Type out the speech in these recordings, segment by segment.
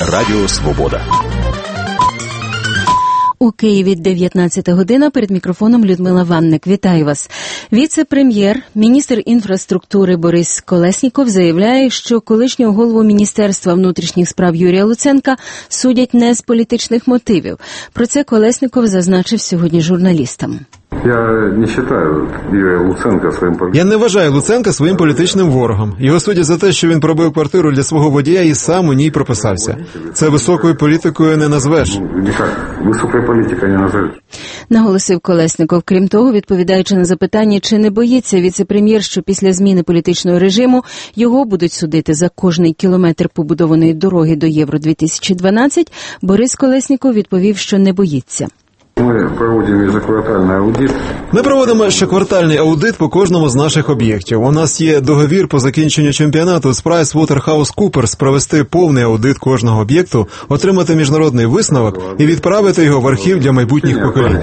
Радіо Свобода. У Києві 19 година. Перед мікрофоном Людмила Ванник. Вітаю вас. Віце-прем'єр, міністр інфраструктури Борис Колесніков заявляє, що колишнього голову Міністерства внутрішніх справ Юрія Луценка судять не з політичних мотивів. Про це Колесніков зазначив сьогодні журналістам. Я не вважаю Луценка своїм політичним ворогом. Його судять за те, що він пробив квартиру для свого водія і сам у ній прописався. Це високою політикою не назвеш. Високою політикою не назвеш. Наголосив Колесніков. Крім того, відповідаючи на запитання, чи не боїться віце-прем'єр, що після зміни політичного режиму його будуть судити за кожний кілометр побудованої дороги до Євро-2012, Борис Колесніков відповів, що не боїться. Ми проводимо щоквартальний аудит по кожному з наших об'єктів. У нас є договір по закінченню чемпіонату з PricewaterhouseCoopers провести повний аудит кожного об'єкту, отримати міжнародний висновок і відправити його в архів для майбутніх поколінь.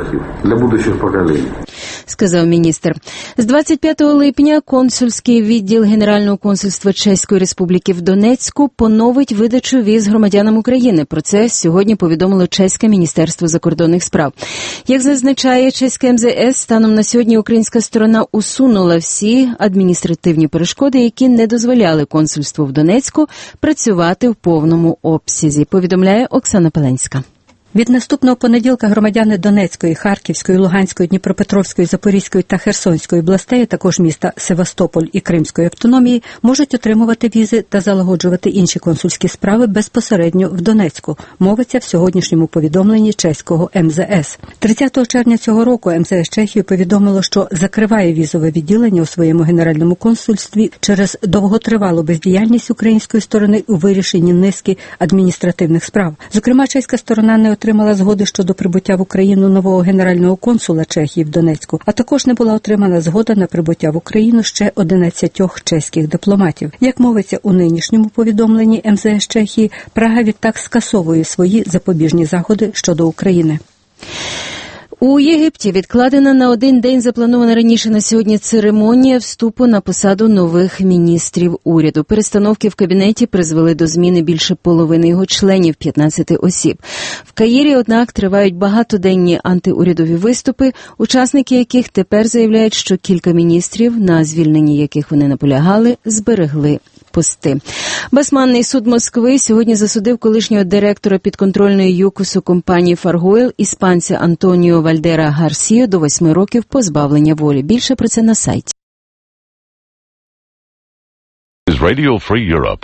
Сказав міністр. З 25 липня консульський відділ Генерального консульства Чеської Республіки в Донецьку поновить видачу віз громадянам України. Про це сьогодні повідомило Чеське Міністерство закордонних справ. Як зазначає чеське МЗС, станом на сьогодні українська сторона усунула всі адміністративні перешкоди, які не дозволяли консульству в Донецьку працювати в повному обсязі, повідомляє Оксана Пеленська. Від наступного понеділка громадяни Донецької, Харківської, Луганської, Дніпропетровської, Запорізької та Херсонської областей, а також міста Севастополь і Кримської автономії, можуть отримувати візи та залагоджувати інші консульські справи безпосередньо в Донецьку, мовиться в сьогоднішньому повідомленні чеського МЗС. 30 червня цього року МЗС Чехії повідомило, що закриває візове відділення у своєму генеральному консульстві через довготривалу бездіяльність української сторони у вирішенні низки адміністративних справ. Зокрема, чеська сторона не отримала згоди щодо прибуття в Україну нового генерального консула Чехії в Донецьку, а також не була отримана згода на прибуття в Україну ще 11 чеських дипломатів. Як мовиться у нинішньому повідомленні МЗС Чехії, Прага відтак скасовує свої запобіжні заходи щодо України. У Єгипті відкладена на один день запланована раніше на сьогодні церемонія вступу на посаду нових міністрів уряду. Перестановки в кабінеті призвели до зміни більше половини його членів, 15 осіб. В Каїрі, однак, тривають багатоденні антиурядові виступи, учасники яких тепер заявляють, що кілька міністрів, на звільненні яких вони наполягали, зберегли пости. Басманний суд Москви сьогодні засудив колишнього директора підконтрольної ЮКОСу компанії «Фаргойл» іспанця Антоніо Вальдера Гарсію до 8 років позбавлення волі. Більше про це на сайті. Radio Free Europe.